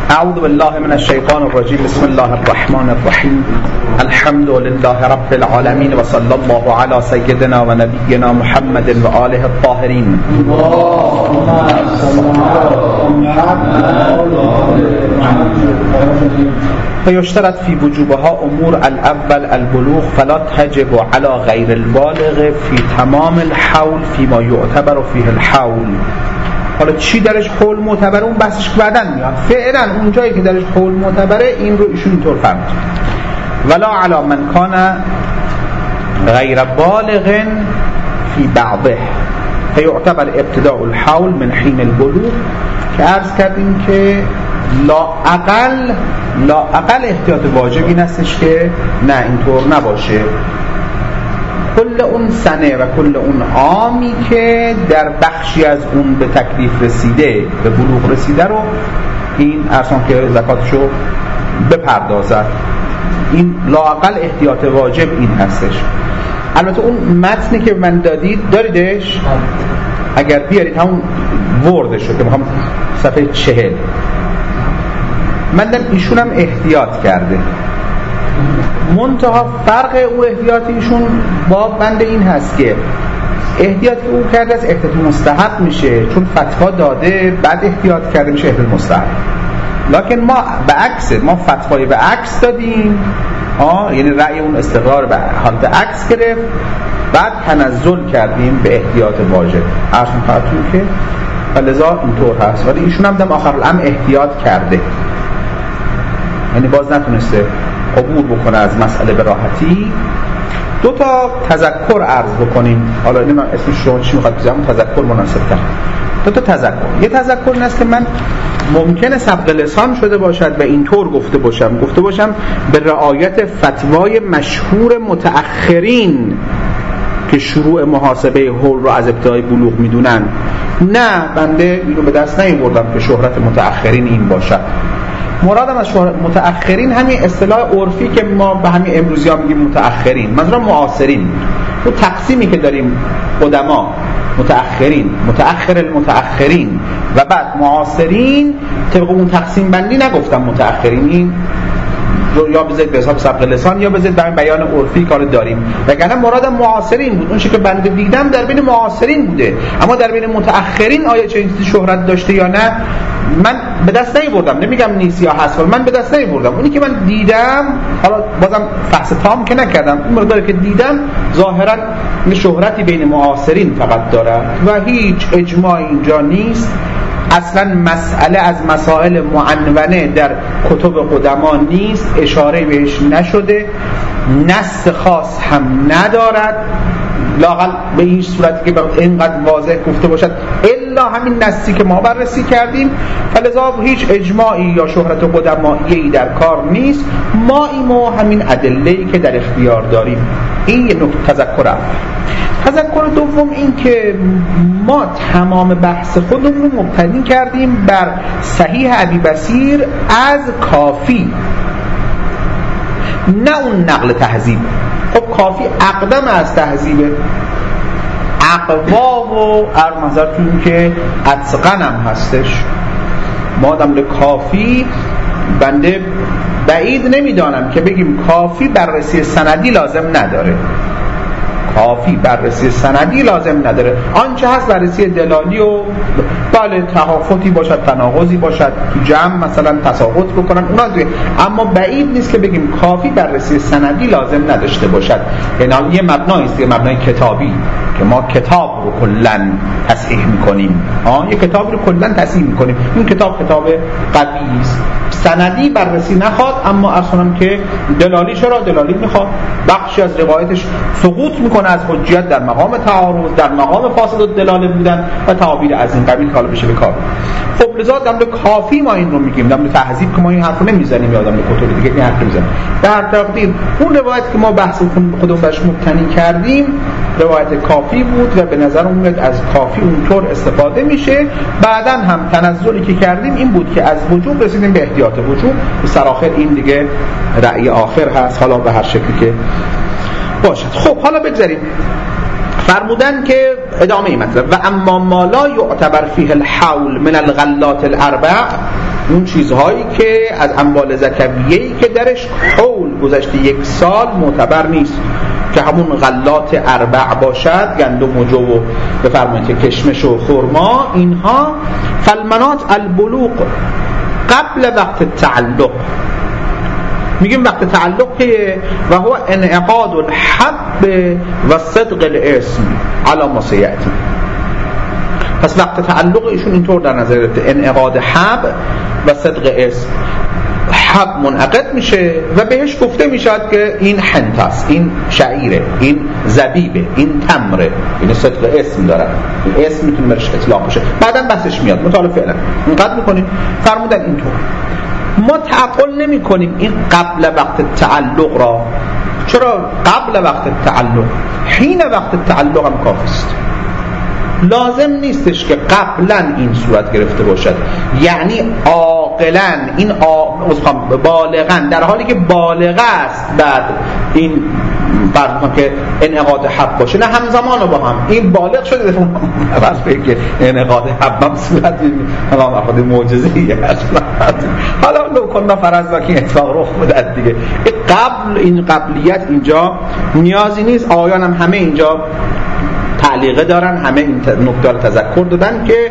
اعوذ بالله من الشیطان الرجیم. بسم الله الرحمن الرحیم. الحمد لله رب العالمین و صلی الله علی سیدنا و نبینا محمد و آله الطاهرین. فیشترط فی وجوبها امور الاول البلوغ فلا تجب علی غیر البالغ فی تمام الحول فیما یعتبر فیه الحول. حالا چی درش حول معتبره اون بحثش بعدن میاد. فعلا اون جایی که درش حول معتبره این رو ایشون اینطور فهمید: ولا علی من کان غیر بالغ فی بعضه فیعتبر ابتداء الحول من حین البلوغ، که عرض کردیم که لااقل احتیاط واجب این هستش که نه اینطور نباشه. کل اون سنه و کل اون عامی که در بخشی از اون به تکلیف رسیده، به بلوغ رسیده رو این ارسان که زکاتشو بپردازد. این لااقل احتیاط واجب این هستش. البته اون متنی که من داریدش اگر بیارید همون وردش رو که میخوام صفحه 40 من دارم ایشون هم احتیاط کرده، منتها فرق او احتیاط ایشون با بنده این هست که احتیاط که او کرده از احتیاط مستحب میشه، چون فتوا داده بعد احتیاط کرده میشه احتیاط مستحب. لکن ما به عکس، ما فتوای به عکس دادیم، یعنی رأی اون استقرار به حالت عکس گرفت، بعد تنزل کردیم به احتیاط واجب. عرض می‌کنم که لذا اینطور هست. ولی ایشون هم در آخر الامر احتیاط کرده، یعنی باز نتونسته عبور بکنه از مسئله به راحتی. دو تا تذکر عرض بکنیم. حالا نمیدونم اسمش رو چی میخواد بذارم، تذکر مناسب تر. دو تا تذکر. یه تذکر این است که من ممکنه سبق لسان شده باشد و اینطور گفته باشم به رعایت فتوای مشهور متأخرین که شروع محاسبه حول رو از ابتدای بلوغ میدونن. نه، بنده اینو به دست نمیبردم که شهرت متأخرین این باشد. مرادم از متأخرین همین اصطلاح عرفی که ما به همین امروزی ها میگیم متأخرین، منظورم معاصرین. اون تقسیمی که داریم قدما، متأخرین، متأخر المتأخرین و بعد معاصرین، طبق اون تقسیم بندی نگفتم متأخرین این یا بذارید به حساب سبق لسان یا بذارید برای بیان عرفی کار داریم، وگرنه مرادم معاصرین بود. اون چیزی که بنده دیدم در بین معاصرین بوده، اما در بین متأخرین آیا چه چیزی شهرت داشته یا نه من به دست نمیبردم. نمیگم نیست یا هست، من به دست نمیبردم. اونی که من دیدم، حالا بازم فحص تام که نکردم، این مقداری که دیدم ظاهرا شهرتی بین معاصرین فقط داره و هیچ اجماع اینجا نیست. اصلا مسئله از مسائل معنونه در کتب قدما نیست، اشاره بهش نشده، نص خاص هم ندارد، لااقل به این صورتی که اینقدر واضح گفته باشد الا همین نصی که ما بررسی کردیم. فلذا هیچ اجماعی یا شهرت قدمایی در کار نیست. ما همین ادله‌ای که در اختیار داریم. این یه نکته تذکر. تذکر دوم این که ما تمام بحث خودمون رو مبتنی کردیم بر صحیح ابی بصیر از کافی، نه اون نقل تهذیب. خب کافی اقدم از تهذیبه، اقوا و ارمزر تو این که اتقن هم هستش. ما دمل کافی بنده بعید نمیدانم که بگیم کافی بررسی سندی لازم نداره. کافی بررسی سندی لازم نداره، آنچه هست بررسی دلالی و بله تحافتی باشد، تناقضی باشد، تو جمع مثلا تساقط بکنن اونا دیگه. اما بعید نیست که بگیم کافی بررسی سندی لازم نداشته باشد. یعنی یه مبنایی است، یه مبنای کتابی که ما کتاب رو کلاً تصحیح میکنیم. یه کتاب رو کلاً تصحیح میکنیم. این کتاب قوی است، سندی بررسی نخواد، اما اصلا که دلالی چرا دلالی میخواد، بخشی از روایتش سقوط میکنه از حجیت در مقام تعارض، در مقام فاسد الدلاله بودن و تعابیر از این قبیل کالا بشه به کار. خب لذا دمل کافی ما این رو میگیم، دمل تهذیب که ما این حرفو نمیزنیم، یادم کتب دیگه این حرف میزنیم. در تقدیر اون روایت که ما بحث خودمون بهش مبتنی کردیم روایت کافی بود و به نظر اومد از کافی اونطور استفاده میشه. بعداً هم تنزلی که کردیم این بود که از وجوب رسیدیم به احتیاط وجوب. سرآخر این دیگه رأی آخر هست، حالا به هر شکلی که باشد. خب حالا بگذاریم. فرمودن که ادامه این مطلب: و اما ما لا یعتبر فیه الحول من الغلات الاربع اون چیزهایی که از اموال زکویه‌ای که درش حول گذشته 1 سال معتبر نیست، که همون غلات اربع باشد، گندم و جو و بفرمایید که کشمش و خرما، اینها فالمنات البلوغ قبل وقت التعلق. میگیم وقت تعلق که و هو انعقاد الحب و صدق الاسم علی ما سیأتی. پس وقت تعلق ایشون اینطور در نظر گرفته، انعقاد حب و صدق اسم. حب منعقد میشه و بهش گفته میشد که این حنطه، این شعیره، این زبیبه، این تمره، این صدق اسم داره، این اسم میتونه برش اطلاق بشه. بعداً بحثش میاد. مطالعه فعلا اینقدر میکنیم فرمودن اینطور. ما تعقل نمی کنیم این قبل وقت تعلق را. چرا قبل وقت تعلق؟ حین وقت تعلق هم کافی است. لازم نیستش که قبلا این صورت گرفته باشد، یعنی عاقلا این بالغا، در حالی که بالغ است بعد این فرض که انعقاد حب باشه، نه همزمان با هم این بالغ شده فرض که انعقاد حب هم صورت خود معجزه‌ای است. حالا لو کنا فرض که اتفاق رخ بده دیگه، این قبلیت اینجا نیازی نیست. آیان هم همه اینجا تعلیقه دارن، همه این نکته رو تذکر دادن که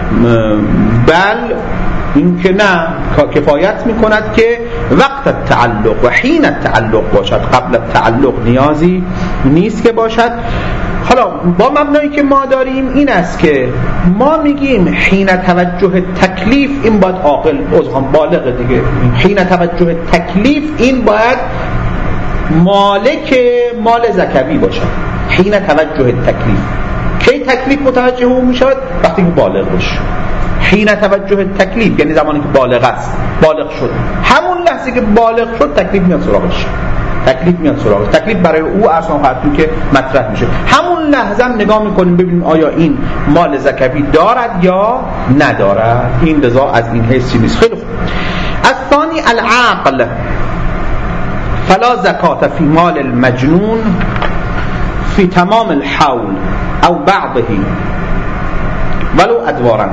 بل این که نه، کفایت میکند که وقت تعلق و حین تعلق باشد، قبل تعلق نیازی نیست که باشد. حالا با مبنایی که ما داریم این است که ما میگیم حین توجه تکلیف این باید عاقل بالغ دیگه، حین توجه تکلیف این باید مالک مال زکوی باشد. حین توجه تکلیف، کی تکلیف متوجه او میشود؟ وقتی که بالغ باشه. حین توجه تکلیف یعنی زمانی که بالغ است، بالغ شد، همون لحظه که بالغ شد تکلیف میاد سراغش. تکلیف برای او اصلا خاطر که مطرح میشه، همون لحظه هم نگاه میکنیم ببینیم آیا این مال زکوی دارد یا ندارد. این لذا از این حیثی نیست. خیلی خوب. الثانی العقل، فلا زکات فی مال المجنون فی تمام الحول او بعضه ولو ادوارا،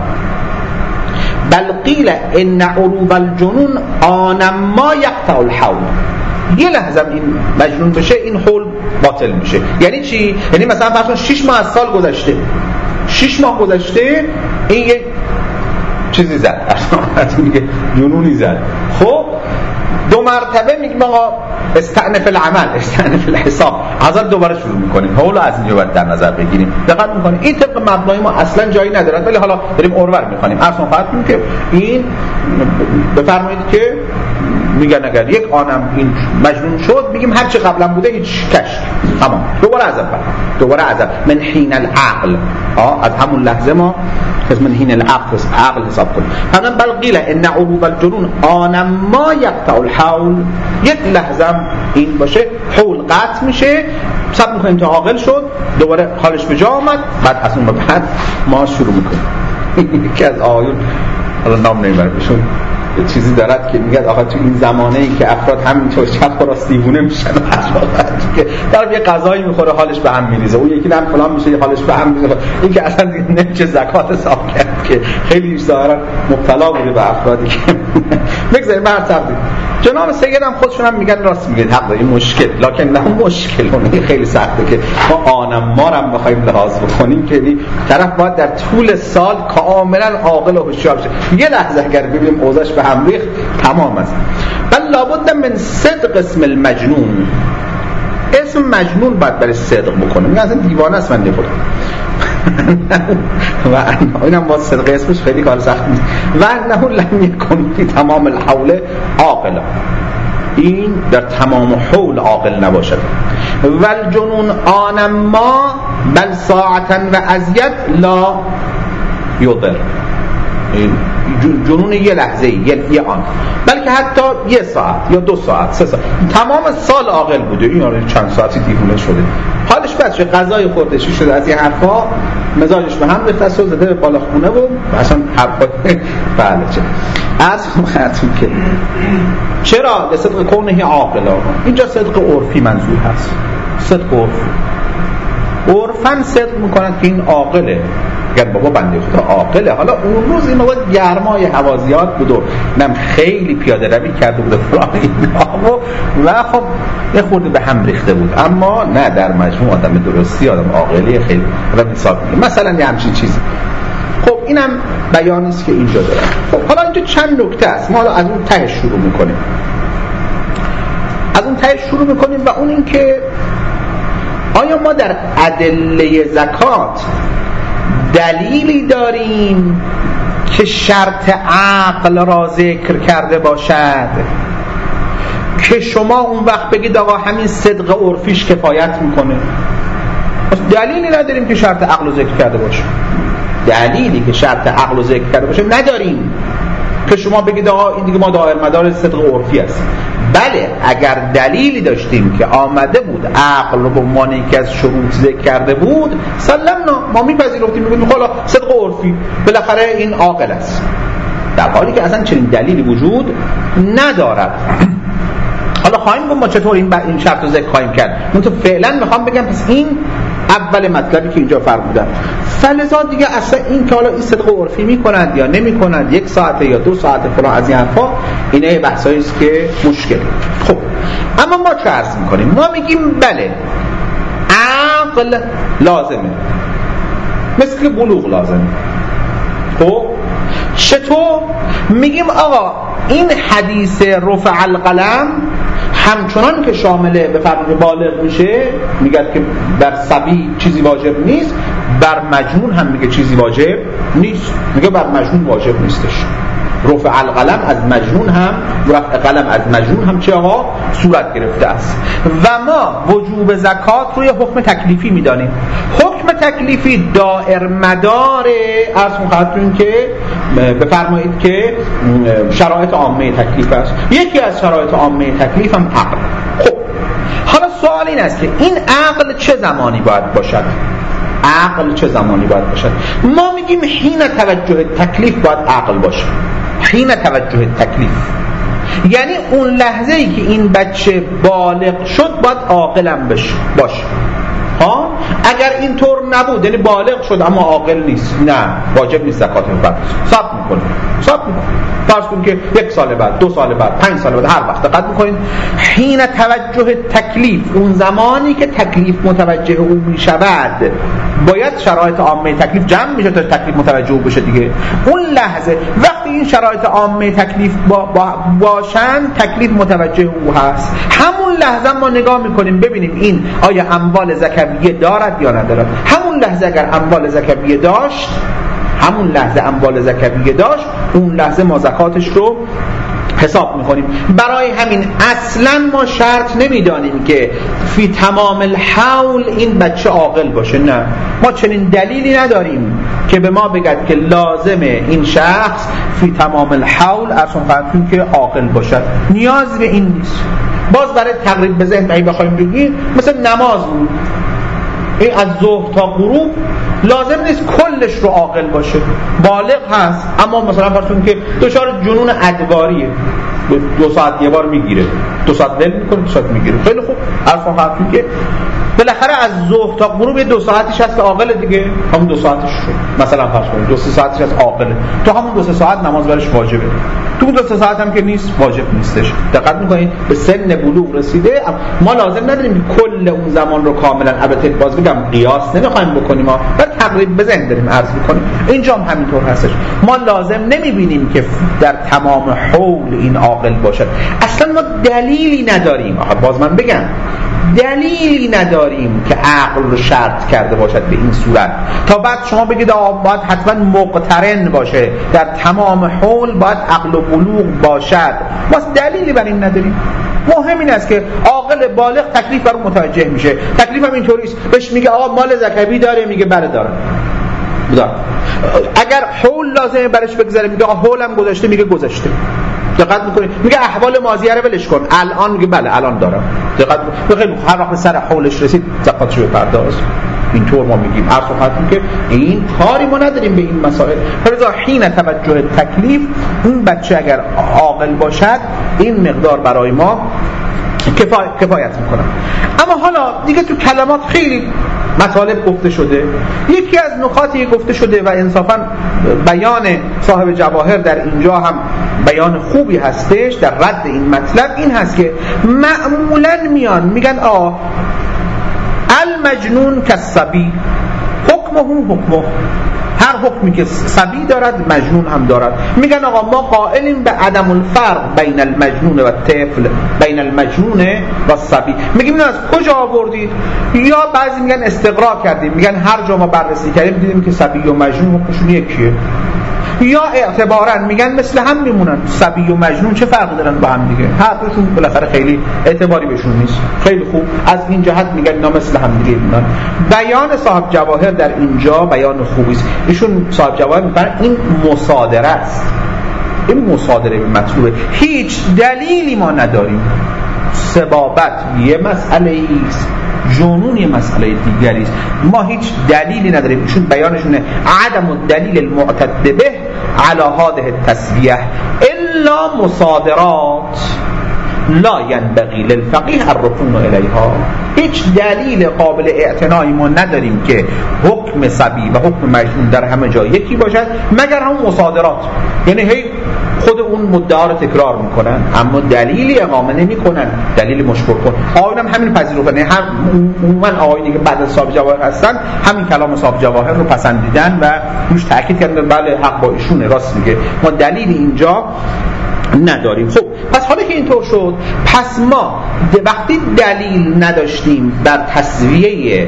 بل قیل ان عروض الجنون آن ما یقطع الحول. یه لحظه این مجنون بشه این حول باطل میشه. یعنی چی؟ یعنی مثلا فرض کن 6 ماه از سال گذشته، 6 ماه گذشته این یه چیزی زد، اصلا میگه جنونی زد. خب 2 مرتبه میگیم آقا استأنف العمل، استأنف الحساب، حاضر دوباره شروع میکنیم. حالا از اینجا باید در نظر بگیریم، دقت میکنیم این طبق مبنای ما اصلا جایی ندارد، ولی حالا داریم اورور میکنیم. اصلا فقط میگیم که این بفرمایید که میگن اگر یک آنم این مجنون شد میگیم هر چه قبلا بوده هیچ کش، تمام، دوباره عذاب من حین العقل، از همون لحظه ما من حین العقل حساب کنیم. همون بل قیل ان عروض الجنون آن ما یقطع الحول، یک لحظه این باشه حول قطع میشه، حساب میکنیم تا عاقل شد، دوباره حالش به جا آمد، بعد از اون بعد ما شروع میکنیم. یکی از آیون حالا نام نمیبرمشون یه چیزی دارد که میگه آقا تو این زمانه ای که افراد همینطور چپ و راست دیوونه میشن، که طرف یه غذایی میخوره حالش به هم میریزه، اون یکی هم فلان میشه حالش به هم میریزه، این که اصلا نمیشه زکات حساب کرد، که خیلی ظاهرا مبتلا بوده به افرادی که بگذاریم بر تقدیم. جناب سید هم خودشون هم میگن راست میگید، حق دارید، مشکل، لکن نه مشکل اون خیلی سخته که ما آنم ما رو بخوایم لحاظ بکنیم که طرف باید در طول سال کاملا عاقل و هوشیار بشه. یه لحظه اگر ببینیم اوضاعش به هم ریخت تمام است. بل لابد من صدق اسم المجنون، اسم مجنون باید برای صدق بکنه، میگه اصلا دیوانه است بنده خدا. و اینم با صدق اسمش خیلی کار سخت نیست. و انه لم یکن فی تمام الحول عاقلا، این در تمام حول عاقل نباشد. و الجنون آن ما بل ساعتا و ازید لا یضر، جنون یه لحظه یه آن، بلکه حتی 1 ساعت یا 2 ساعت 3 ساعت، تمام سال عاقل بوده، این چند ساعتی دیوونه شده، حالش بد شده، غذای خوردشی شده، از این حرفا مزاجش به هم ریخته، زده به بالا خونه و اصلا حرفا بله. چه از خدمتتون که چرا به صدق کونه عاقل، اینجا صدق عرفی منظور هست، صدق عرفی، عرفاً صدق میکنند که این عاقله، اگر بابا بنده خدا عاقله، حالا اون روز این موقع گرمای حوازیات بود و نم خیلی پیاده روی کرده بود فلان اینا و خب یه خورده به هم ریخته بود، اما نه در مجموع آدم درستی، آدم عاقلی خیلی آدم حساب می‌کنه مثلا یه همچین چیزی. خب اینم بیانی است که اینجا دارم. خب حالا اینجا چند نکته است، ما حالا از اون ته شروع می‌کنیم. و اون این که آیا ما در ادله زکات دلیلی داریم که شرط عقل را ذکر کرده باشد که شما اون وقت بگید آقا همین صدق عرفیش کفایت میکنه؟ دلیلی نداریم که شرط عقل رو ذکر کرده باشه. دلیلی که شرط عقل رو ذکر کرده باشه نداریم که شما بگید آقا این دیگه ما دائر مدار صدق عرفی است. بله اگر دلیلی داشتیم که آمده بود عقل رو به عنوان یکی از شروط ذکر کرده بود سلمنا، ما میپذیرفتیم، میگفتیم خلا صدق عرفی بالاخره این عاقل است، در حالی که اصلا چنین دلیلی وجود ندارد. حالا خواهیم گفت ما چطور این شرط رو ذکر خواهیم کرد. من تو فعلا میخوام بگم پس این اول مطلبی که اینجا فرمودن. فلذا دیگه اصلا این که حالا این صدق عرفی میکنند یا نمیکنند، 1 ساعت یا 2 ساعت فلان از این حرفا، اینه بحثایی است که مشکله. خب اما ما چه عرض میکنیم؟ ما میگیم بله عقل لازمه، مثل که بلوغ لازمه. خب چطور؟ میگیم آقا این حدیث رفع القلم همچنان که شامل به فرد بالغ میشه، میگه که بر صبی چیزی واجب نیست، بر مجنون هم میگه چیزی واجب نیست، میگه بر مجنون واجب نیستش. رفع القلم از مجنون هم، رفع قلم از مجنون هم چه آقا صورت گرفته است. و ما وجوب زکات روی حکم تکلیفی میدانیم. حکم تکلیفی دائر مدار از خدمتتون که بفرمایید که شرایط عامه تکلیف است. یکی از شرایط عامه تکلیف هم عقل. خب حالا سوال این است که این عقل چه زمانی باید باشد؟ عقل چه زمانی باید باشد؟ ما میگیم حین توجه تکلیف باید عقل باشه. حین توجه تکلیف یعنی اون لحظه ای که این بچه بالغ شد باید عاقلم باشه. ها اگر اینطور نبود، یعنی بالغ شد اما عاقل نیست، نه واجب نیست زکات بپرسه، ثبت میکنه. فرض کن که 1 سال بعد، 2 سال بعد، 5 سال بعد، هر وقت دقت میکنین حین توجه تکلیف، اون زمانی که تکلیف متوجه او میشود باید شرایط عامه تکلیف جمع میشه تا تکلیف متوجه او بشه دیگه. اون لحظه وقتی این شرایط عامه تکلیف باشن تکلیف متوجه او هست، همون لحظه ما نگاه میکنیم ببینیم این آیا اموال زکویه دارد یا ندارد. همون لحظه اگر اموال زکویه داشت، اون لحظه ما زکاتش رو حساب میکنیم. برای همین اصلا ما شرط نمیدانیم که فی تمام الحول این بچه عاقل باشه، نه ما چنین دلیلی نداریم که به ما بگد که لازمه این شخص فی تمام الحول ارسون فرمتون که عاقل باشد. نیاز به این نیست. باز برای تقریب به ذهن اگه بخوایم بگیم مثل نماز بود، این از ظهر تا غروب لازم نیست کلش رو عاقل باشه، بالغ هست اما مثلا فرضون که دچار جنون ادواریه، 2 ساعت یه بار میگیره، 2 ساعت ول میکنه، 2 ساعت میگیره. خیلی خوب عرفان فرضون که بالاخره از ظهر تا غروب 2 ساعتش هست که عاقله دیگه، همون 2 ساعتش شد. مثلا فرض کنید 2 ساعتش هست عاقله، تو همون 2 ساعت نماز برش واجبه، تو 2 ساعت هم که نیست واجب نیستش. دقت میکنید به سن بلوغ رسیده ما لازم نداریم کل اون زمان رو کاملا، البته باز بگم قیاس نمیخوایم بکنیم، ما بر تقریب به ذهن داریم عرض میکنیم. اینجا هم همینطور هستش، ما لازم نمیبینیم که در تمام حول این عاقل باشد. اصلا ما دلیلی نداریم، باز من بگم دلیلی نداریم که عقل رو شرط کرده باشد به این صورت تا بعد شما بگید باید حتما مقترن باشه، در تمام حول باید عقل و بلوغ باشد. ما دلیلی بر این نداریم. مهم این است که عاقل بالغ تکلیف بر اون متوجه میشه. تکلیف هم اینطوری است، بهش میگه آقا مال زکوی داره، میگه بله داره. اگر حول لازمه برش بگذاره، میگه آقا حولم گذشته، میگه گذشته. دقت میکنید میگه احوال ماضیه رو ولش کن، الان میگه بله الان دارم. دقت میکنید هر وقت سر حولش رسید زکاتش رو بپرداز. اینطور ما میگیم عرض خدمتتون که این کاری ما نداریم به این مسائل. لذا حین توجه تکلیف این بچه اگر عاقل باشد این مقدار برای ما کفایت میکنه. اما حالا دیگه تو کلمات خیلی مطالب گفته شده. یکی از نکاتی گفته شده و انصافاً بیان صاحب جواهر در اینجا هم بیان خوبی هستش در رد این مطلب، این هست که معمولاً میگن المجنون کالصبی حکمه، هر حکمی که صبی دارد مجنون هم دارد. میگن آقا ما قائلیم به عدم الفرق بین المجنون و الطفل، بین المجنون و الصبی. میگیم اینو از کجا آوردید؟ یا بعضی میگن استقرا کردیم، میگن هر جا ما بررسی کردیم دیدیم که صبی و مجنون حکمشون یکیه. یا اعتباراً میگن مثل هم میمونن، صبی و مجنون چه فرقی دارن با هم دیگه، هر دوشون بالاخره خیلی اعتباری بهشون نیست. خیلی خوب، از این جهت میگن اینا مثل هم دیگه میمونن. بیان صاحب جواهر در اینجا بیان خوبی است. ایشون صاحب جواهر میگن این مصادره است، این مصادره به مطلوبه، هیچ دلیلی ما نداریم. سبابت یه مسئله ایست، جنون یه مسئله دیگری است، ما هیچ دلیلی نداریم. ایشون بیانشونه عدم الدلیل المعتد به علی هذه التسویه الا مصادرات لا ینبغی للفقیه الرکون الیها. هیچ دلیل قابل اعتنایی ما نداریم که حکم صبی و حکم مجنون در همه جا یکی باشد مگر هم مصادرات، یعنی هی خود اون مدعا رو تکرار میکنن اما دلیلی اقامه نمیکنن، دلیل مشکل کن. آقایون هم همین پذیرفتن، هم عموما آقایونی که بعد از صاحب جواهر هستن همین کلام صاحب جواهر رو پسندیدن و روش تاکید کردن بله حق با ایشونه، راست میگه، ما دلیلی اینجا نداریم. خب پس حالا که اینطور شد، پس ما وقتی دلیل نداشتیم بر تسویه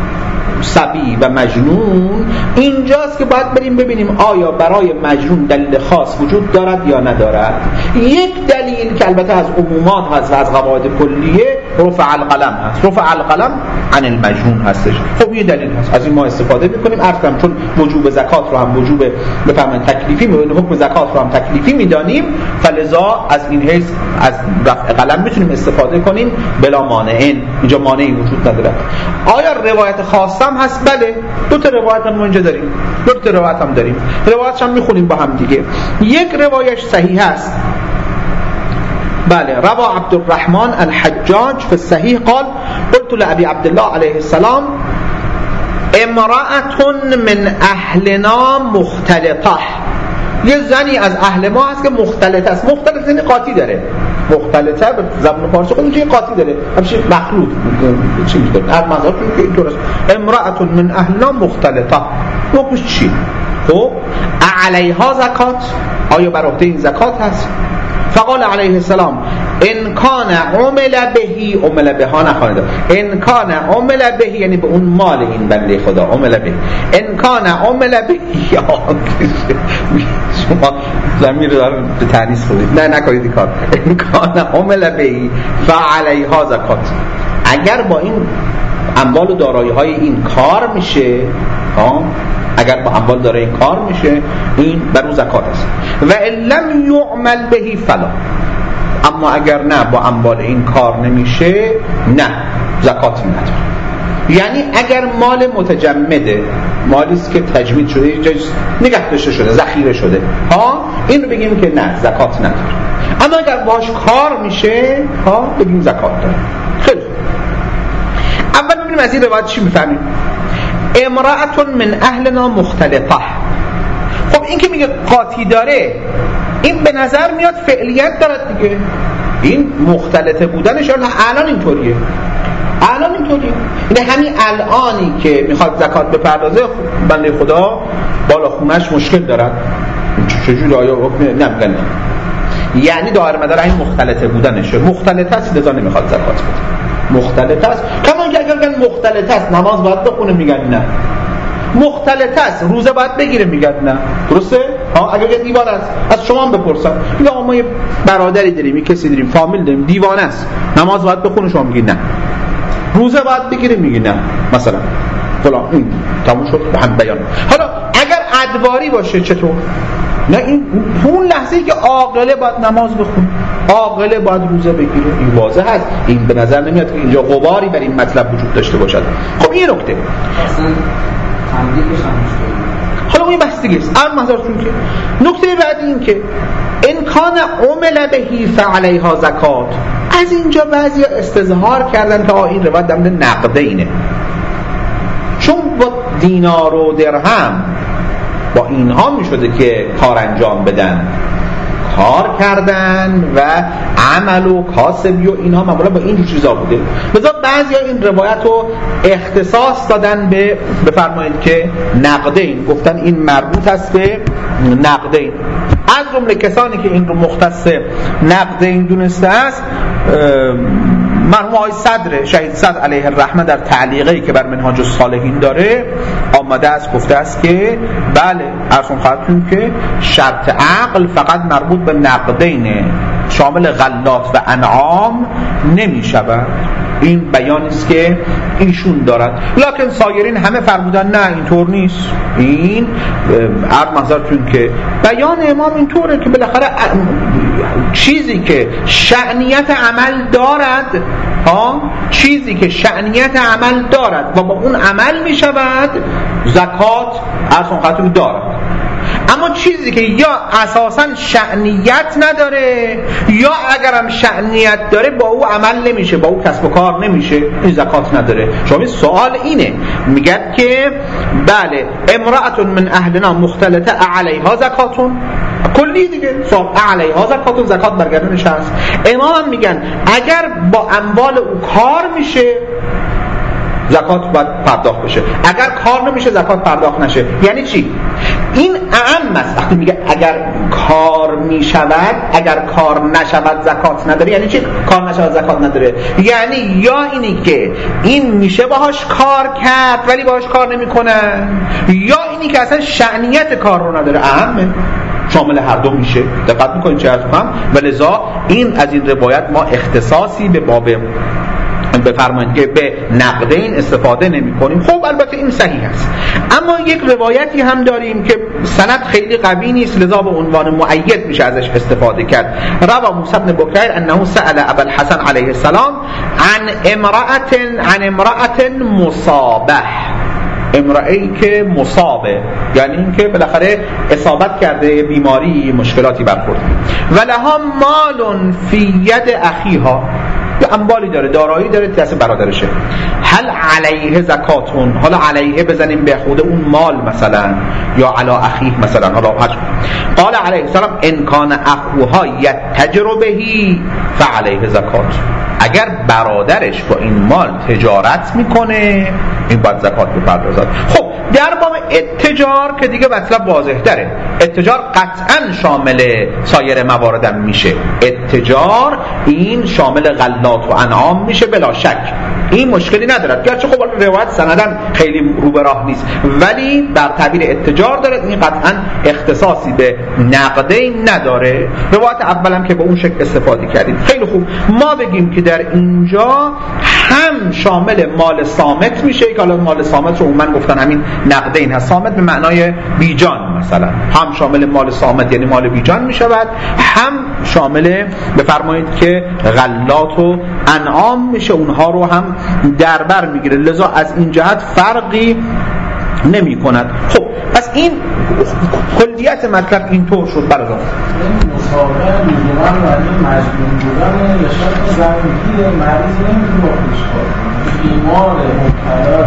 صبی و مجنون، اینجاست که باید بریم ببینیم آیا برای مجنون دلیل خاص وجود دارد یا ندارد. یک دلیل که البته از عمومات هست و از قواعد کلیه رفع القلم هست، رفع القلم عن المجنون هستش. خب یه دلیل هست، از این ما استفاده میکنیم. عرض کردم چون وجوب زکات رو هم وجوب بفهمن تکلیفی میدونیم، حکم زکات رو هم تکلیفی میدانیم، فلذا از این حیث از رفع قلم میتونیم استفاده کنیم بلا مانعین، اینجا مانعی وجود نداره. آیا روایت خاص هم هست؟ بله، دو تا روایت هم اینجا داریم، دو تا روایت هم داریم، روایتش هم میخونیم با هم دیگه. یک روایش صحیح است، بله، روا عبدالرحمن الحجاج في الصحيح قال قلت لأبي عبد الله عليه السلام امرأة من أهلنا مختلطة، یه زنی از اهل ما هست که مختلط است. مختلط یعنی قاطی داره، مختلطه به زبان فارسی خودش یه قاطی داره، همش مخلوط چی میگه هر مذهب که اینطور است. امرأة من اهلنا مختلطه، حکمش چی؟ خب علیها زکات، آیا بر عهده این زکات هست؟ فقال علیه السلام ان کان عمل بهی، عمل بها نخوانید، ان کان عمل بهی یعنی به اون مال این بنده خدا، عمل به، ان کان عمل بهی، شما ضمیر رو به تانیث خودید نه نکنید این کار، ان کان عمل بهی فعلیها زکات، اگر با این اموال و دارایی های این کار میشه، اگر با اموال دارایی این کار میشه، این بر اون زکات است. و ان لم یعمل بهی فلا، اما اگر نه با اموال این کار نمیشه، نه زکاتی نداره. یعنی اگر مال متجمده، مالی است که تجمید شده، یه جای نگه داشته شده، ذخیره شده، این رو بگیم که نه زکات نداره. اما اگر باش کار میشه، بگیم زکات داره. خیلی اول ببینیم از این روایت چی میفهمیم. امرأة من اهلنا مختلطه، خب این که میگه قاطی داره، این به نظر میاد فعلیت دارد دیگه، این مختلطه بودنش الان اینطوریه، الان اینطوریه، یعنی همین الانی که میخواد زکات بپردازه بنده خدا بالا خونش مشکل دارد، چجوری آیا حکم نمیگن، یعنی دایر مدار این مختلطه بودنشه، مختلطه است لذا نمیخواد زکات بده، مختلطه است. کما اینکه اگر بگن مختلطه است نماز باید بخونه، میگن نه. مختلطه است روزه باید بگیره، میگن نه. درسته؟ اگر دیوانه است، از شما هم بپرسن، یا ما یه برادری داریم، یه کسی داریم، فامیل داریم، دیوانه است، نماز باید بخونه، شما میگی نه. روزه باید بگیره، میگی نه. مثلا فلان، این تموم شد هم بیان. حالا اگر ادواری باشه چطور؟ نه، این اون لحظه‌ای که عاقله باید نماز بخونه، عاقله باید روزه بگیره، این واضح هست. این به نظر نمیاد که اینجا غباری بر این مطلب وجود داشته باشد. خب این نکته اصلا تمدیدش هم مشکل. حالا این بحث دیگه است. منظورتون که نکته بعدی این که ان کان عمل بهی فعلیها زکات، از اینجا بعضی استظهار کردن که این روایت در مورد نقدینه، دینار و درهم با اینها می شده که کار انجام بدن، کار کردن و عمل و کاسبی و اینها معمولا با این چیزا بوده. لذا بعضی ها این روایت رو اختصاص دادن به بفرمایید که نقدین، گفتن این مربوط است به نقدین. از جمله کسانی که این رو مختص نقدین دونسته است مرحوم آقای صدر شهید صدر علیه الرحمه در تعلیقی که بر منهاج الصالحین داره آمده است گفته است که بله ارسون خواهدتون که شرط عقل فقط مربوط به نقدینه، شامل غلات و انعام نمی شود. این بیانی است که ایشون دارد، لکن سایرین همه فرمودن نه اینطور نیست. این منظرتون که بیان امام اینطوره که بالاخره چیزی که شأنیت عمل دارد چیزی که شأنیت عمل دارد و با اون عمل می شود زکات ارسون خواهدتون دارد. اما چیزی که یا اساساً شأنیت نداره یا اگرم شأنیت داره با او عمل نمیشه، با او کسب و کار نمیشه، این زکات نداره. شما سوال اینه، میگن که بله امرأة من اهلنا مختلطه علیها زکاتون، کلی دیگه سوال علیها زکاتون، زکات برگردونش هست. امام هم میگن اگر با اموال او کار میشه زکات باید پرداخت بشه، اگر کار نمیشه زکات پرداخت نشه. یعنی چی؟ این اعم است. وقتی میگه اگر کار میشود، اگر کار نشود زکات نداره، یعنی چی کار نشود زکات نداره؟ یعنی یا اینی که این میشه باهاش کار کرد ولی باهاش کار نمیکنه، یا اینی که اصلا شأنیت کار رو نداره. اعمه، شامل هر دو میشه. دقت میکنید چه عرض کنم؟ ولذا این از این روایت ما اختصاصی به باب بفرمایید که به نقدین استفاده نمی کنیم. خب البته این صحیح است، اما یک روایتی هم داریم که سند خیلی قوی نیست، لذا به عنوان مؤید میشه ازش استفاده کرد. روا موسی بن بکیر انه سأل ابا الحسن علیه السلام عن امرأة مصابه، امرأه‌ای که مصابه یعنی این که بالاخره اصابت کرده، بیماری مشکلاتی برخورد، ولها مال فی ید اخیها، یه اموالی داره، دارایی داره دست برادرشه، هل علیه زکاتون، حالا علیه بزنیم به خود اون مال مثلا یا علی اخیه مثلا، حالا قال علیه السلام ان کان اخوها یتجر بهی فعلیه زکات، اگر برادرش با این مال تجارت میکنه این باید زکات بپردازد. خب در باب اتجار که دیگه مطلب واضح داره، اتجار قطعا شامل سایر موارد میشه، اتجار این شامل غلات و انعام میشه بلا شک، این مشکلی ندارد، گرچه خب روایت سندن خیلی رو به راه نیست، ولی بر تعبیر اتجار داره، این قطعا اختصاصی به نقدین نداره. روایت اولم که به اون شکل استفاده کردیم. خیلی خوب، ما بگیم که در اینجا هم شامل مال صامت میشه، که حالا مال صامت رو من گفتن همین نقدین هست، صامت به معنای بیجان مثلا، هم شامل مال صامت یعنی مال بیجان میشود، هم شامل بفرمایید که غلات و انعام میشه، اونها رو هم در بر میگیره، لذا از این جهت فرقی نمی کند. خب پس این کلیت مطلب اینطور شد برادر. مصابه لزوما مجنون بودن یا شخص زمینگیر مریض نمیتونه با خودش کار کنه، بیمار مبتلا،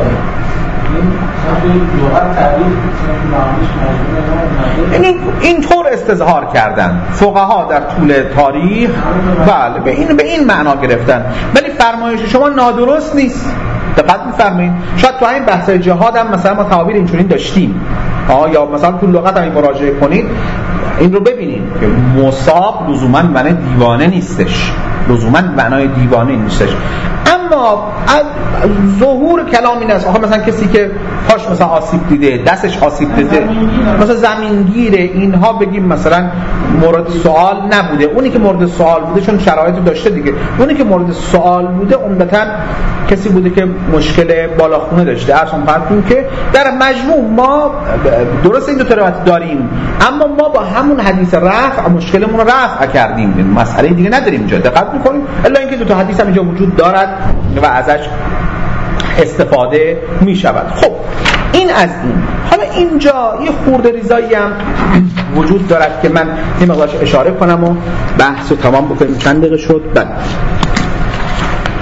این اینطور استظهار کردن فقها در طول تاریخ، بله به این معنا گرفتن، ولی فرمایش شما نادرست نیست. دقت می‌فرمایید، شاید تو این بحث جهاد هم مثلا ما تعابیر اینجوری داشتیم، یا مثلا تو لغت هم مراجعه کنید این رو ببینید که مصاب لزوما معنی دیوانه نیستش، لزوما معنای دیوانه نیستش، اما ظهور کلام این است. آخه مثلا کسی که پاش مثلا آسیب دیده، دستش آسیب دیده، مثلا زمینگیره، اینها بگیم مثلا مورد سوال نبوده. اونی که مورد سوال بوده چون شرایط داشته دیگه، اونی که مورد سوال بوده عمدتاً کسی بوده که مشکل بالاخونه داشته. ارسون فرمودن که در مجموع ما درست این دو تا روایت داریم، اما ما با همون حدیث رفع مشکلمون رو رفع کردیم، مسئله دیگه نداریم اینجا. دقت می‌کنیم الا اینکه دو تا حدیث هم اینجا وجود دارد و ازش استفاده می شود. خب این از این. حالا اینجا یه خورده ریزایی هم وجود دارد که من یه مقدارش اشاره کنم و بحث رو تمام بکنیم. چند دقیقه شد؟ بله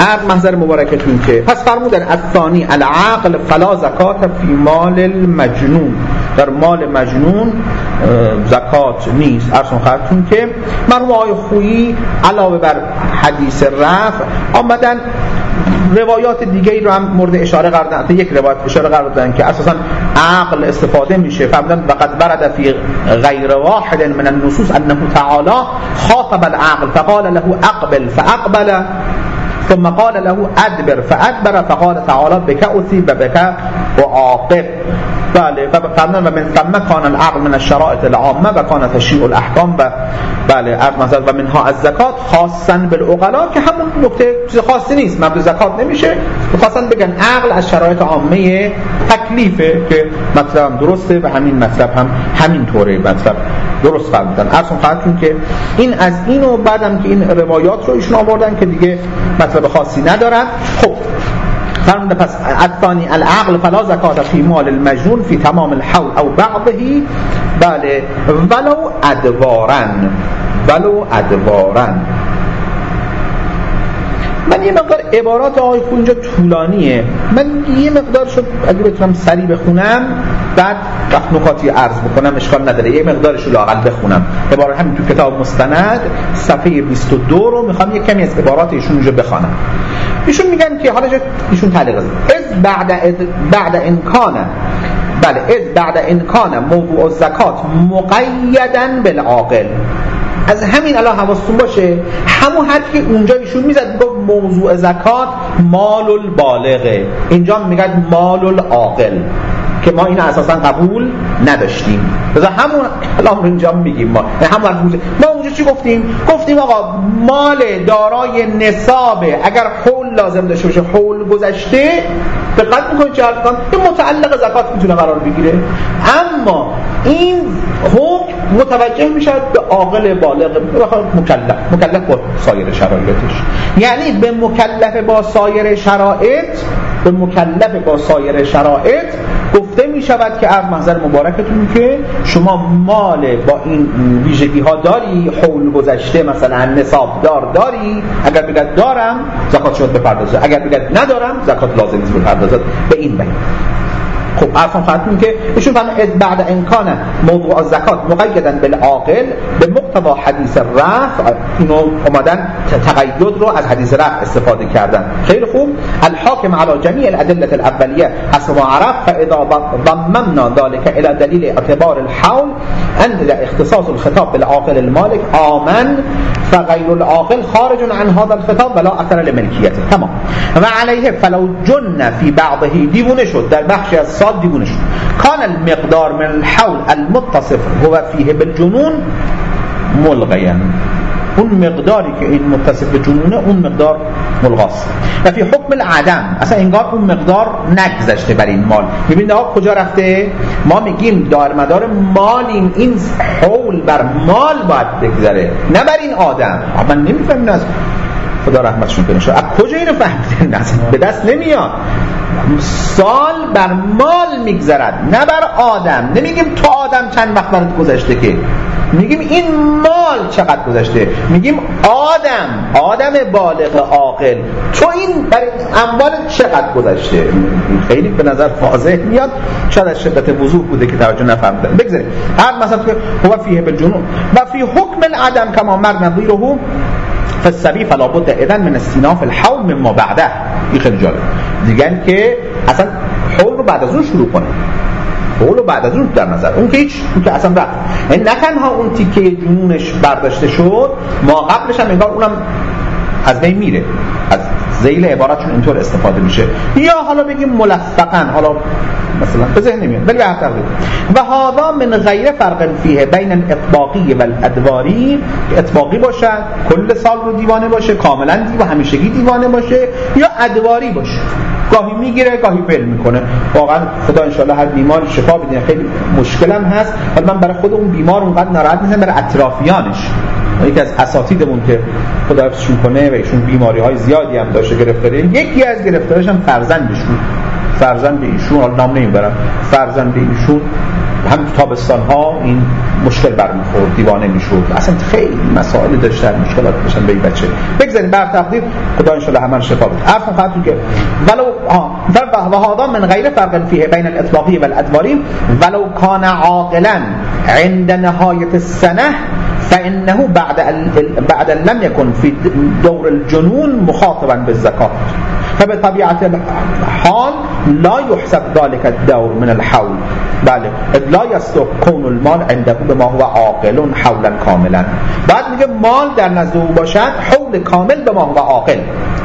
محضر مبارکتون که پس فرمودن الثانی العقل فلا زکات فی مال المجنون، در مال مجنون زکات نیست. عرض خدمتتون که مرحوم آقای خویی علاوه بر حدیث رفع آمدن روایات دیگری رو هم مورد اشاره قرار دادن. یک روایت اشاره قرار دادن که اساسا عقل استفاده میشه. فرمودن وقد ورد فی غیر واحد من النصوص انه تعالی خاطب العقل فقال له اقبل فاقبل ثم قال له ادبر فادبر فقال تعالی بك اثيب بك وعاقب. بله فرمودن و من ثم كان العقل من الشرائط العامه و كان تشریع الاحکام و بله و منها الزکات خاصا بالعقلاء، که همون نکته چیز خاصی نیست، مبدا زکات نمیشه. خاصا بگن عقل از شرایط عامه تکلیفه که مطلب درسته و همین مطلب هم همین طوره مطلب درست فرمودن. اصلا خاطرتون که این از اینو بعدم که این روایات رو ایشون آوردن که دیگه مطلب خاصی ندارن. خب فرموده پس الثانی العقل فلا زکات فی مال المجنون فی تمام الحول او بعضه بله ولو ادوارن. من یه مقدار عبارات آقای خویی اینجا طولانیه، من یه مقدار شد اگه بتونم سریع بخونم بعد وقت نکاتی عرض بکنم اشکال نداره، یه مقدارش رو لااقل بخونم. عبارات همین تو کتاب مستند صفحه 22 رو میخوام یک کمی از عبارات ایشون اینجا بخونم. ایشون میگن که حالا ایشون تعلیق از بعد امکان موضوع الزکات مقیداً بالعاقل. از همین الان حواستون باشه همون حرفی که اونجا ایشون میزد میگفت موضوع زکات مال البالغه، اینجا میگن مال العاقل که ما این اساسا قبول نداشتیم. مثلا همون الان اینجا میگیم ما اونجا چی گفتیم آقا مال دارای نصابه، اگر حول لازم داشته باشه حول گذشته دقت میکنید چه حرف این متعلق زکات میتونه قرار بگیره، اما این حکم متوجه میشه به عاقل بالغ مکلف با سایر شرایطش. یعنی به مکلف با سایر شرایط گفته می شود که از محضر مبارکتون که شما مال با این ویژگی ها داری، حول گذشته مثلا نصاب داری، اگر بگید دارم زکات شد بپردازه، اگر بگید ندارم زکات لازم نیست بپردازه. به این بین خب عرفان خواهدتون که ایشون فرمود بعد امکان موضوع الزکات مقیداً بالعاقل به مقتضی حدیث رفع، اینو اومدن تقید رو از حدیث رفع استفاده کردن. خیلی خوب. الحاکم علی جمیع الادله الاولیه حسب ما عرف فاذا ضممنا ذلك الى دلیل اعتبار الحول عند اختصاص الخطاب بالعاقل المالك آمن فغیر العاقل خارج عن هذا الخطاب ولا اثر لملکیته. تمام. و علیه فلو جن فی بعضه دیوونه شد در بخشی از سال دیوونه شد کان المقدار من الحول المتصف هو فیه بالجنون ملغیا، اون مقداری که این متصف به جنونه اون مقدار ملغاست. و فی حکم العدم اصلا انگار اون مقدار نگذشته بر این مال. ببینید آقا کجا رفته؟ ما میگیم دارمدار مالیم، این حول بر مال باید بگذره نه بر این آدم. من نمیفهمم از خدا رحمتشون کنه از کجا اینو فهمیدن؟ اصلا به دست نمیاد. سال بر مال میگذرد نه بر آدم. نمیگیم تو آدم چند وقت برات گذشته، که میگیم این مال چقدر گذشته، میگیم آدم بالغ عاقل تو این برای اموال چقدر گذشته. خیلی به نظر واضح میاد، شاید از شدت وضوح بوده که توجه نفهمیدن. بگذاریم هر مثلا که هو فیه بالجنون و فی حکم العدم کما مر نظیره فالسبی فلا بد اذن من استیناف الحول مما بعده. این خیلی جالب دیگن که اصلا حول رو بعد از اون شروع کنه، حول رو بعد از اون در نظر اون که هیچ اون که اصلا رفت، یعنی نه تنها اون تیکه جنونش برداشته شد ما قبلش هم انگار اونم از بین میره. از ذیل عبارتشون اینطور استفاده میشه. یا حالا بگیم ملفقا، حالا مثلا به ذهن نمیاد ولی به هر تقدیر و هذا من غیر فرق فیه بین الاطباقی و الادواری، اطباقی باشه کل سال رو دیوانه باشه کاملا و همیشگی دیوانه باشه، یا ادواری باشه گاهی میگیره گاهی فعل میکنه. واقعا خدا انشالله هر بیمار شفا بده. خیلی مشکلم هست ولی من برای خود اون بیمار اونقدر ناراحت نیستم، برای اطرافیانش. یکی از اساتیدمون که خدا حفظشون کنه و ایشون بیماری‌های زیادی هم داشته گرفتاره، یکی از گرفتارش هم فرزند ایشون، فرزند ایشون حالا نام نمیبرم، فرزند ایشون همین تابستان ها این مشکل برمیخورد، دیوانه میشد، اصلا خیلی مسائل داشتن، مشکلات داشتن به این بچه. بگذاریم بر تقدیر خدا ان شاء الله همه رو شفا بده. عفوا خاطر که ولو و هذا من غیر فرق فيه بین الاطلاقی و الادواری ولو كان عاقلا عند نهایه السنه فانه بعد لم يكن في دور الجنون مخاطبا بالزكاه فبطبيعه الحال لا يحسب ذلك الدور من الحول بله لا يصدق كون المال عنده بما هو عاقل حولا كاملا. بعد میگه مال در نزد او باشد حول کامل بما هو عاقل،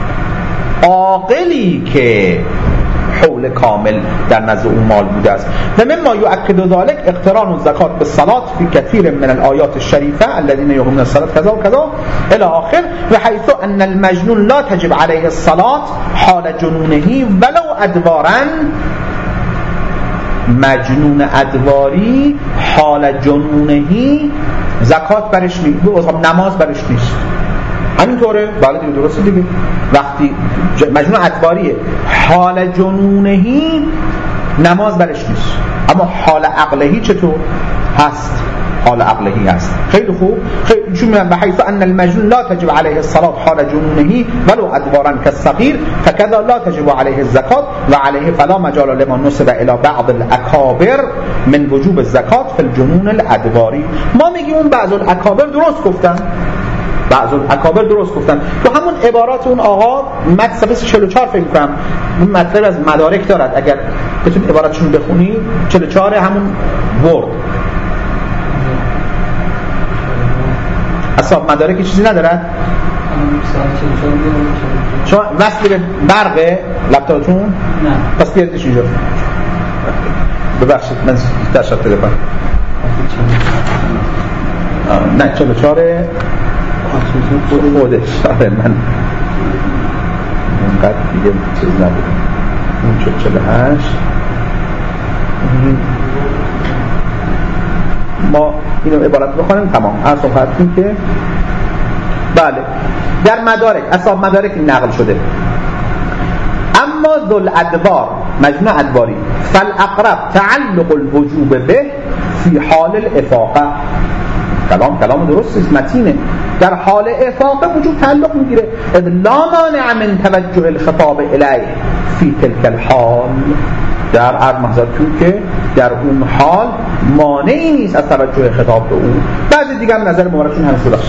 عاقلی که حول کامل در نزد اون مال بوده است. و مما یؤکد ذلك اقتران الزکات بالصلاه فی کثیر من الآیات الشریفه الذين يقيمون الصلاه كذا وكذا الى آخر و حيث ان المجنون لا تجب عليه الصلاه حال جنونه ولو ادوارا. مجنون ادواری حال جنونهی زکات برش نیست، نماز برش نیست. همینطوره؟ بله دیگه درسته دیگه. وقتی مجنون ادواریه حال جنونهی نماز برش نیست، اما حال عقلهی چطور هست؟ حال عقلهی هست. خیلی خوب. خیلی چون میگن بحيث ان المجنون لا تجب عليه الصلاه حال جنونه ولو ادوارا كالصغير فكذا لا تجب عليه الزكاه وعليه فلا مجال لما نسب الى بعض الاكابر من وجوب الزكاه في الجنون الادواری. ما میگیم اون بعض الاکابر درست گفتن، بعض الاکابر درست گفتن. تو همون عبارات اون آقا متن صفحه 44 فکر کنم اون مطلب از مدارک دارد، اگر بتون عباراتشون بخونی 44 همون ورد اصاب مدارک چیزی ندارد. شما وصل به برق لپتاپتون؟ نه. پس بیاریدش اینجا. ببخشید من تشرف تلفن. نه 44 خودش آره من اونقدر دیگه چیز نبود. اون 48 ما اینو عبارت بخونیم تمام. از صحبتیم که بله در مدارک اصحاب مدارک نقل شده اما ذل ادوار مجنون ادواری فالاقرب تعلق الوجوب به فی حال الافاقه. کلام درست است، متینه. در حال افاقه وجوب تعلق میگیره. لا مانع من توجه الخطاب الیه فی تلک الحال. در محضرتون که در اون حال مانعی نیست از توجه خطاب به اون. بعضی دیگه هم نظر مبارکشون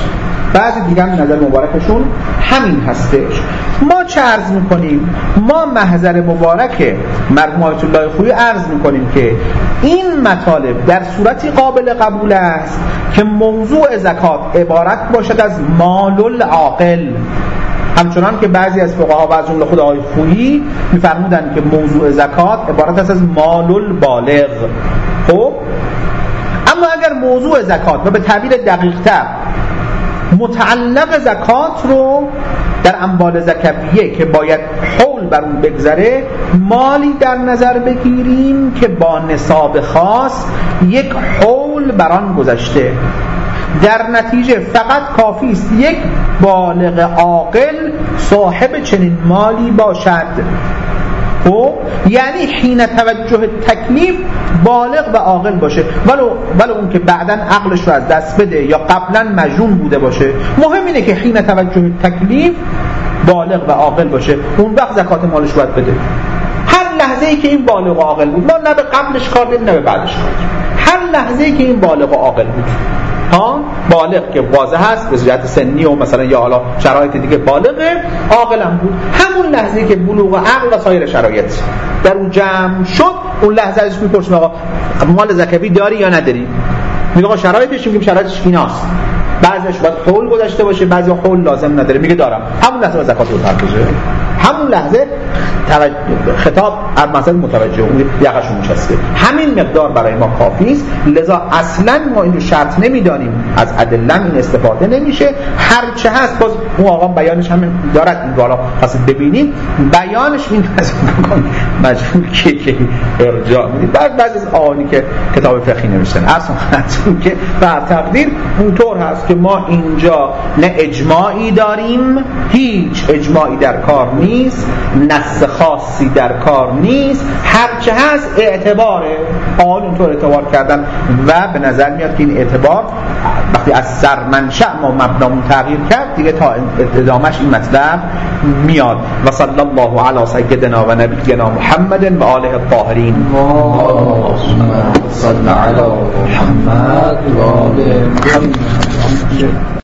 همین هستش. ما چه عرض میکنیم؟ ما محضر مبارک مرحوم آیت الله خویی عرض میکنیم که این مطالب در صورتی قابل قبول است که موضوع زکات عبارت باشد از مال العاقل، همچنان که بعضی از فقها و از جمله خود آقای خویی می‌فرمودند که موضوع زکات عبارت است از مال البالغ. خب اما اگر موضوع زکات و به تعبیر دقیق‌تر متعلق زکات رو در اموال زکویه که باید حول بر اون بگذره مالی در نظر بگیریم که با نصاب خاص یک حول بر آن گذشته، در نتیجه فقط کافی است یک بالغ عاقل صاحب چنین مالی باشد. خب یعنی حین توجه تکلیف بالغ و عاقل باشه، ولو اون که بعداً عقلش رو از دست بده یا قبلا مجنون بوده باشه. مهم اینه که حین توجه تکلیف بالغ و عاقل باشه، اون وقت زکات مالش باید بده. هر لحظه‌ای که این بالغ و عاقل بود، ما نه به قبلش کار داریم نه به بعدش کار داریم. هر لحظه‌ای که این بالغ و عاقل بود، بالغ که واضح هست به صورت سنی و مثلا یا حالا شرایط دیگه بالغه، عاقلم بود، همون لحظه‌ای که بلوغ عقل و سایر شرایط در اون جمع شد، اون لحظه ازش میپرسیم آقا مال زکوی داری یا نداری؟ میگه آقا شرایطش، میگیم شرایطش ایناست، بعضیش باید حول گذاشته باشه، بعضی حول لازم نداره، میگه دارم، همون لحظه زکات رو بپردازه. همون لحظه خطاب مثلا متوجه اون یقه‌شو میچسبه. همین مقدار برای ما کافی است. لذا اصلا ما این رو شرط نمیدانیم، از ادله این استفاده نمیشه. هر چه هست باز اون آقا بیانش همین دارد. این حالا پس ببینیم بیانش این مجموع که ارجاع میدید. بعضی از آنی که کتاب فقهی نوشتن اصلا که بر تقدیر اونطور هست که ما اینجا نه اجماعی داریم، هیچ اجماعی در کار نیست، نص خاصی در کار نیست، هرچه هست اعتباره. آن اینطور اعتبار کردن و به نظر میاد که این اعتبار وقتی از سرمنشأ ما مبنامون تغییر کرد دیگه تا ادامش این مطلب میاد. و صلی الله علی سیدنا و نبینا محمد و آله الطاهرین. اللهم صل علی محمد و آل محمد.